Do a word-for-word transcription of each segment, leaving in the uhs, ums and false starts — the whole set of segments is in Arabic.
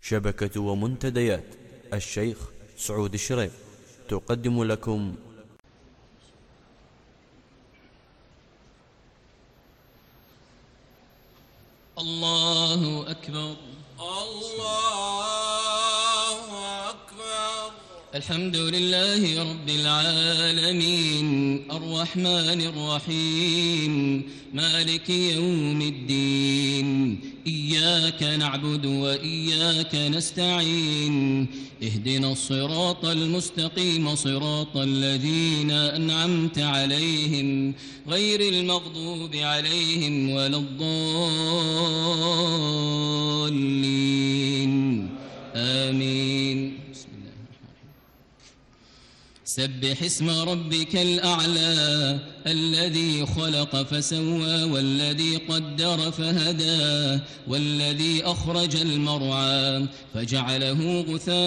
شبكة ومنتديات الشيخ سعود الشريف تقدم لكم الله أكبر الله أكبر. الحمد لله رب العالمين الرحمن الرحيم مالك يوم الدين إياك نعبد وإياك نستعين اهدنا الصراط المستقيم صراط الذين أنعمت عليهم غير المغضوب عليهم ولا الضالين آمين. سبح اسم ربك الأعلى الذي خلق فسوى والذي قدر فهدى والذي أخرج المرعى فجعله غثاء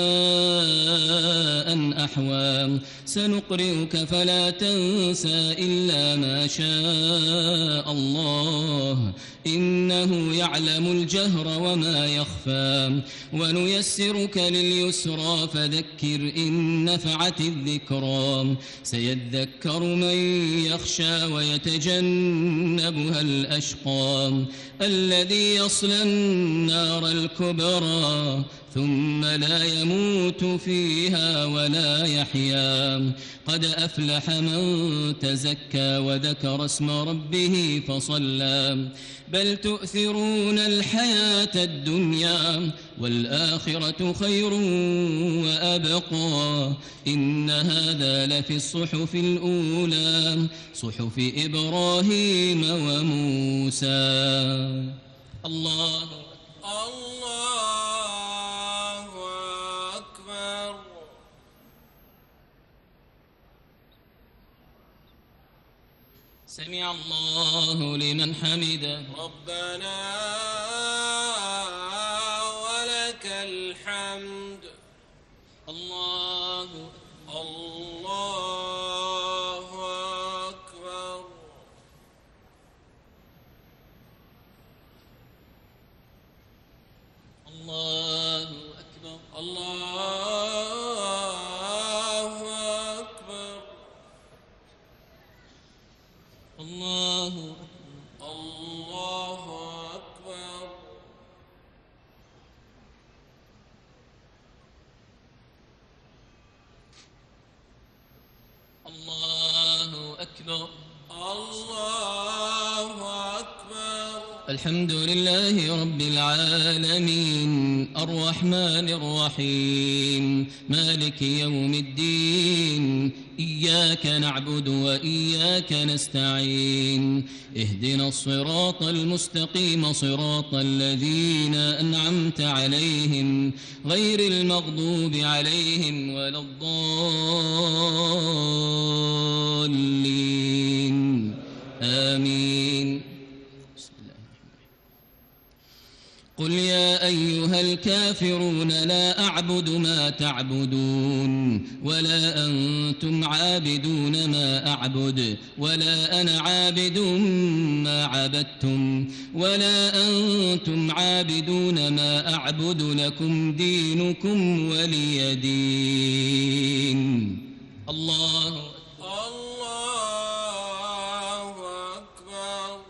أحوى سنقرئك فلا تنسى إلا ما شاء الله إنه يعلم الجهر وما يخفى ونيسرك لليسرى فذكر إن نفعت الذكرى سيذكر من يخشى ويتجنبها الأشقى الذي يصلى النار الكبرى ثم لا يموت فيها ولا يحيا قد أفلح من تزكى وذكر اسم ربه فصلى بل تؤثرون الحياة الدنيا والآخرة خير وأبقى إن هذا لفي الصحف الأولى صحف إبراهيم وموسى. الله الله أكبر. سمع الله لمن حمده ربنا ولك الحمد. الله الله أكبر. الله أكبر. الله أكبر. الله الله أكبر. الله أكبر. الله أكبر. الحمد لله رب العالمين الرحمن الرحيم مالك يوم الدين إياك نعبد وإياك نستعين اهدنا الصراط المستقيم صراط الذين أنعمت عليهم غير المغضوب عليهم ولا الضالين آمين. قل يا أيها الكافرون لا أعبد ما تعبدون ولا أنتم عابدون ما أعبد ولا أنا عابد ما عبدتم ولا أنتم عابدون ما أعبد لكم دينكم ولي دين. الله الله أكبر.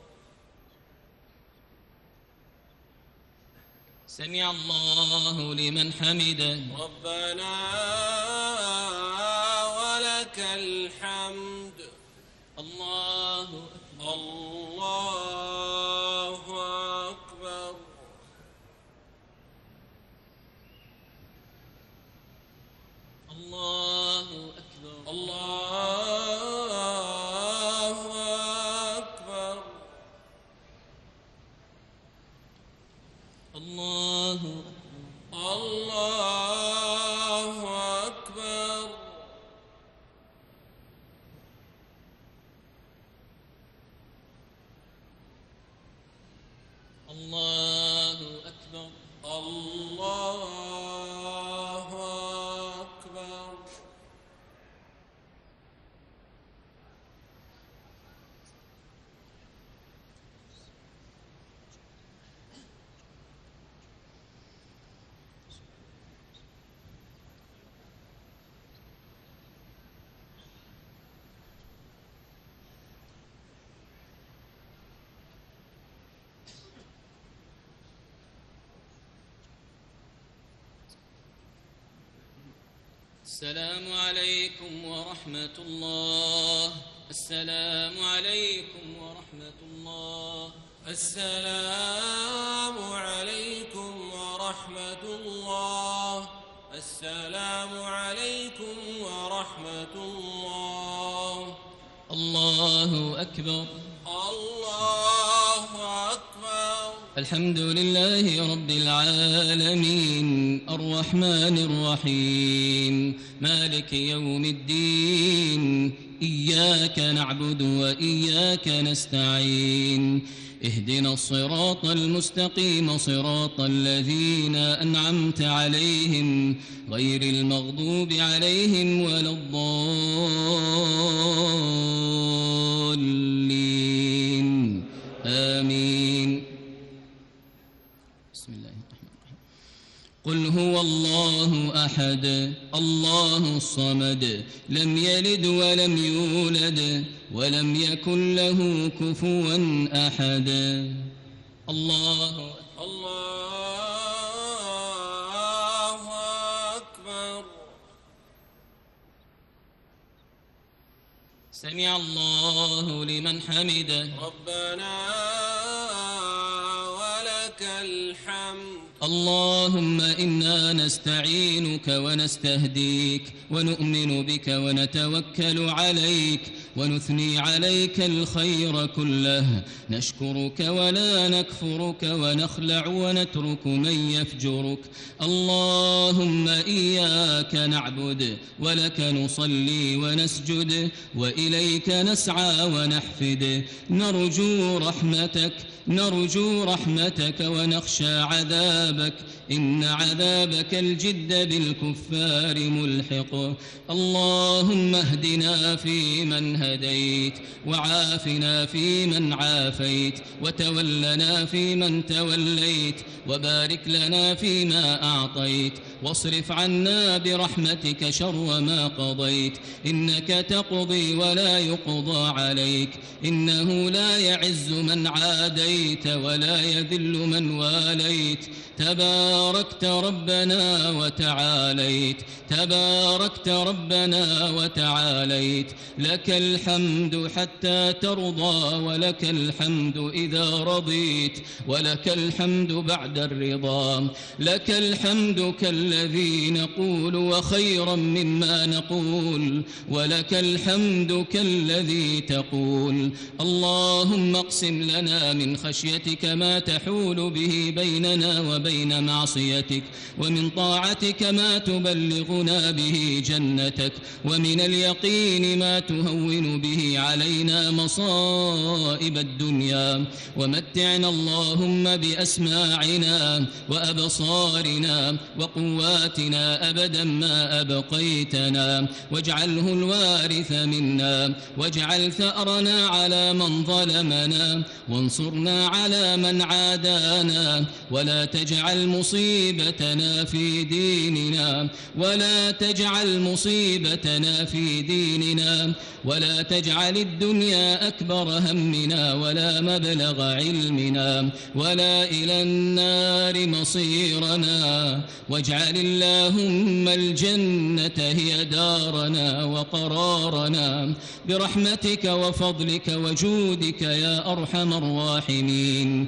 سمع الله لمن حمده ربنا ولك الحمد. الله الله أكبر. الله أكبر. الله أكبر. الله الله أكبر. الله أكبر. الله أكبر. السلام عليكم ورحمة الله. السلام عليكم ورحمة الله. السلام عليكم ورحمة الله. السلام عليكم ورحمة الله. الله أكبر. الله أكبر. الحمد لله رب العالمين الرحمن الرحيم مالك يوم الدين إياك نعبد وإياك نستعين اهدنا الصراط المستقيم صراط الذين أنعمت عليهم غير المغضوب عليهم ولا الضالين آمين. بسم الله الرحمن الرحيم. قل هو الله أحد الله الصمد لم يلد ولم يولد ولم يكن له كفوا أحد. الله الله أكبر. سمع الله لمن حمده. ربنا ولك الحمد. اللهم إنا نستعينك ونستهديك ونؤمن بك ونتوكل عليك ونثني عليك الخير كله نشكرك ولا نكفرك ونخلع ونترك من يفجرك. اللهم إياك نعبد ولك نصلي ونسجد وإليك نسعى ونحفد نرجو رحمتك نرجو رحمتك ونخشى عذابك إن عذابك الجد بالكفار ملحق. اللهم اهدنا فيمن هديت وعافنا فيمن عافيت وتولنا فيمن توليت وبارك لنا فيما أعطيت واصرف عنا برحمتك شر ما قضيت إنك تقضي ولا يقضى عليك إنه لا يعز من عاديت ولا يذل من واليت. تباركت ربنا وتعاليت تباركت ربنا وتعاليت. لك الحمد حتى ترضى ولك الحمد إذا رضيت ولك الحمد بعد الرضا. لك الحمد كالذي نقول وخيرا مما نقول ولك الحمد كالذي تقول. اللهم اقسم لنا من خشيتك ما تحول به بيننا وبين معصيتك ومن طاعتك ما تبلغنا به جنتك ومن اليقين ما تهون به علينا مصائب الدنيا. ومتعنا اللهم بأسماعنا وأبصارنا وقواتنا أبدا ما أبقيتنا واجعله الوارث منا واجعل ثأرنا على من ظلمنا وانصرنا على من عادانا ولا تجعل مصيبتنا في ديننا ولا تجعل مصيبتنا في ديننا ولا تجعل الدنيا أكبر همنا ولا مبلغ علمنا ولا إلى النار مصيرنا. واجعل اللهم الجنة هي دارنا وقرارنا برحمتك وفضلك وجودك يا أرحم الراحمين.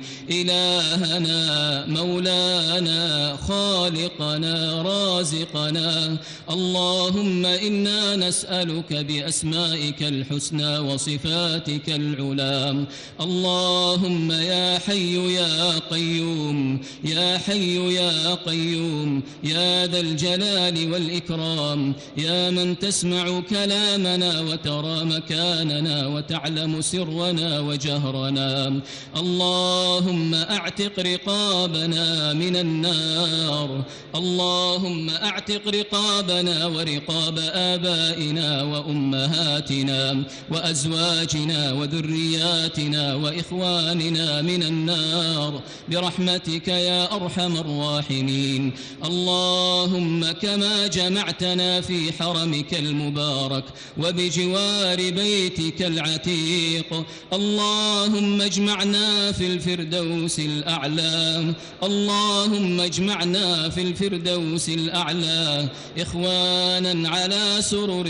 إلهنا مولانا خالقنا رازقنا اللهم إنا نسألك بأسمائك الحسنى وصفاتك العلى. اللهم يا حي يا قيوم يا حي يا قيوم يا ذا الجلال والإكرام يا من تسمع كلامنا وترى مكاننا وتعلم سرنا وجهرنا. اللهم أعتق رقابنا من النار. اللهم أعتق رقابنا ورقاب آبائنا وأمهاتنا وأزواجنا وذرياتنا وإخواننا من النار برحمتك يا أرحم الراحمين. اللهم كما جمعتنا في حرمك المبارك وبجوار بيتك العتيق اللهم اجمعنا اجمعنا في الفردوس الأعلى اللهم اجمعنا في الفردوس الأعلى إخوانا على سرر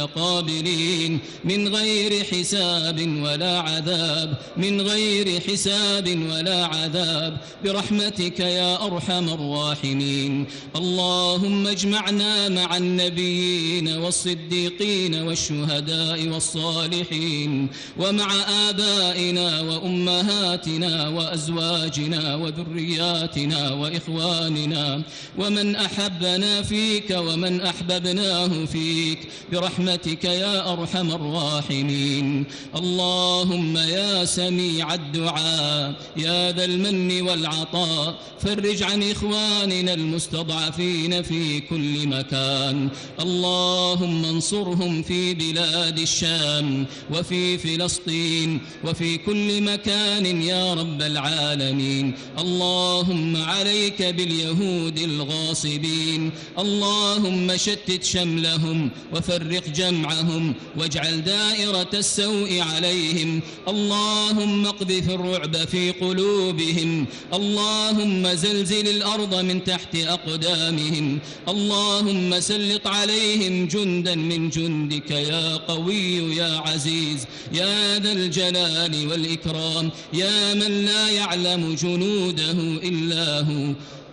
متقابلين من غير حساب ولا عذاب من غير حساب ولا عذاب برحمتك يا أرحم الراحمين. اللهم اجمعنا مع النبيين والصديقين والشهداء والصالحين ومع آبائنا وأمهاتنا وأزواجنا وذرياتنا وإخواننا ومن أحبنا فيك ومن أحببناه فيك برحمتك يا أرحم الراحمين. اللهم يا سميع الدعاء يا ذا المن والعطاء فرج عن إخواننا المستضعفين في كل مكان. اللهم انصرهم في بلاد الشام وفي فلسطين وفي كل مكان يا رب العالمين. اللهم عليك باليهود الغاصبين اللهم شتت شملهم وفرق جمعهم واجعل دائرة السوء عليهم. اللهم اقذف الرعب في قلوبهم اللهم زلزل الأرض من تحت أقدامهم. اللهم سلط عليهم جندا من جندك يا قوي يا عزيز يا ذا الجلال والإكرام يا من لا يعلم جنوده إلا هو.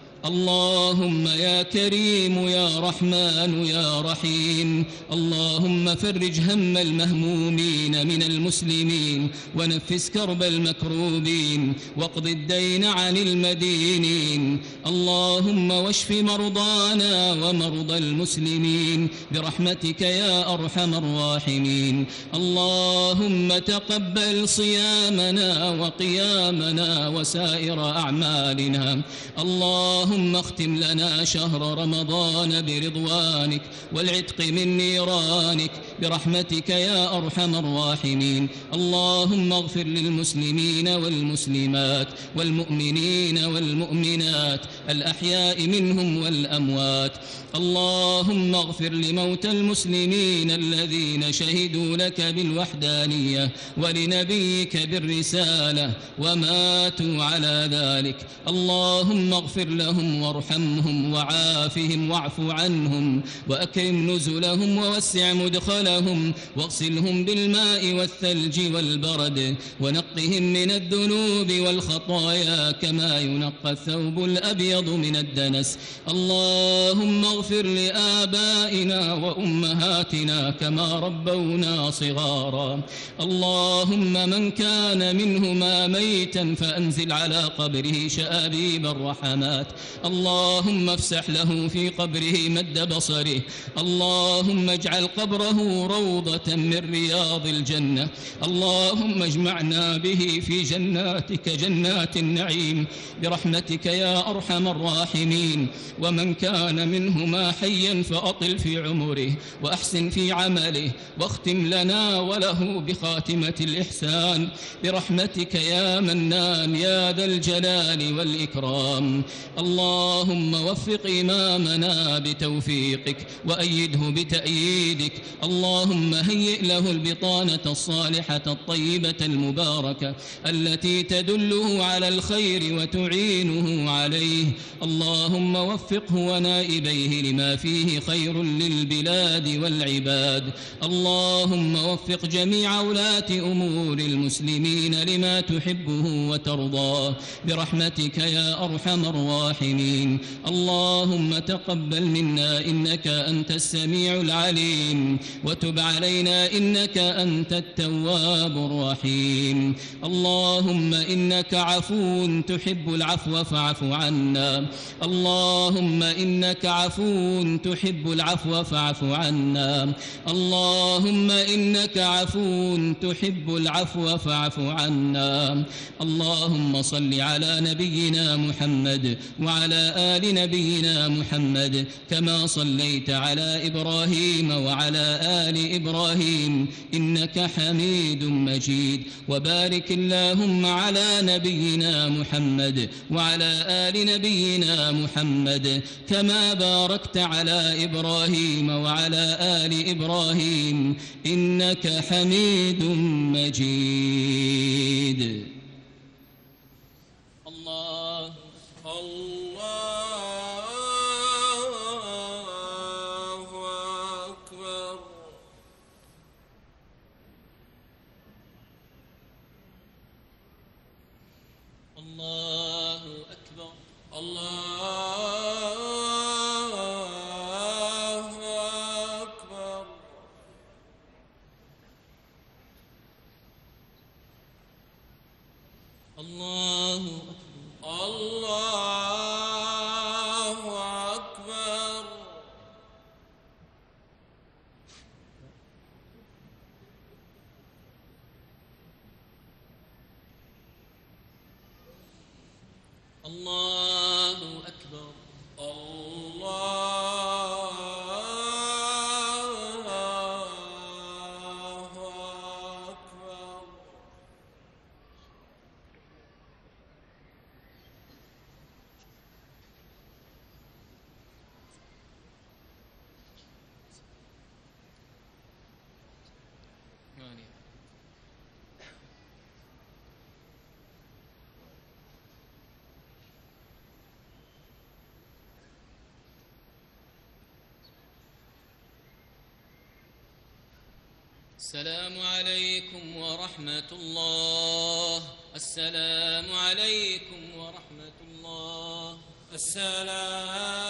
اللهم يا كريم يا رحمن يا رحيم اللهم فرج هم المهمومين من المسلمين ونفس كرب المكروبين واقض الدين عن المدينين. اللهم واشف مرضانا ومرضى المسلمين برحمتك يا أرحم الراحمين. اللهم تقبل صيامنا وقيامنا وسائر أعمالنا. اللهم اللهم اختم لنا شهر رمضان برضوانك والعتق من نيرانك برحمتك يا أرحم الراحمين. اللهم اغفر للمسلمين والمسلمات والمؤمنين والمؤمنات الأحياء منهم والأموات. اللهم اغفر لموتى المسلمين الذين شهدوا لك بالوحدانية ولنبيك بالرسالة وماتوا على ذلك. اللهم اغفر لهم وارحمهم وعافهم واعف عنهم وأكرم نزلهم ووسع مدخلهم واغسلهم بالماء والثلج والبرد ونقهم من الذنوب والخطايا كما ينقى الثوب الأبيض من الدنس. اللهم اغفر لآبائنا وأمهاتنا كما ربونا صغارا. اللهم من كان منهما ميتا فأنزل على قبره شآبيب الرحمات. اللهم افسح له في قبره مد بصره. اللهم اجعل قبره روضة من رياض الجنة. اللهم اجمعنا به في جناتك جنات النعيم برحمتك يا أرحم الراحمين. ومن كان منهما حيا فأطل في عمره وأحسن في عمله واختم لنا وله بخاتمة الإحسان برحمتك يا منان يا ذا الجلال والإكرام. اللهم وفق إمامنا بتوفيقك وأيده بتأييدك. اللهم هيئ له البطانة الصالحة الطيبة المباركة التي تدله على الخير وتعينه عليه. اللهم وفقه ونائبيه لما فيه خير للبلاد والعباد. اللهم وفق جميع ولاة أمور المسلمين لما تحبه وترضاه برحمتك يا أرحم الراحمين. اللهم تقبل منا إنك أنت السميع العليم وتب علينا إنك أنت التواب الرحيم. اللهم إنك عفو تحب العفو فاعف عنا. اللهم إنك عفو تحب العفو فاعف عنا. اللهم إنك عفو تحب العفو فاعف عنا. اللهم صل على نبينا محمد وعلى آل نبينا محمد كما صليت على إبراهيم وعلى آل إبراهيم إنك حميد مجيد. وبارك اللهم على نبينا محمد وعلى آل نبينا محمد كما باركت على إبراهيم وعلى آل إبراهيم إنك حميد مجيد. السلام عليكم ورحمة الله. السلام عليكم ورحمة الله. السلام